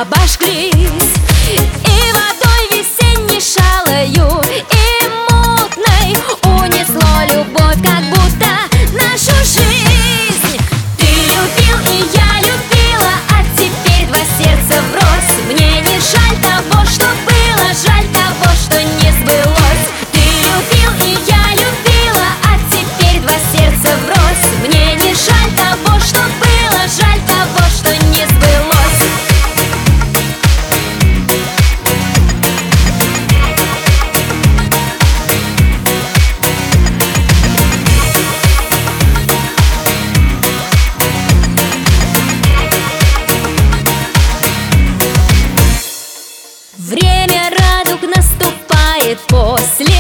обожглись. И водой весенней шалою и мутной унесло любовь, как будто нашу жизнь. Ты любил, и я любила, а теперь два сердца врозь. Мне не жаль того, что было, жаль того, что не сбылось. Ты любил, и я любила, а теперь два сердца врозь. Мне не жаль того, что было, жаль того, что не сбылось. Время радуг наступает после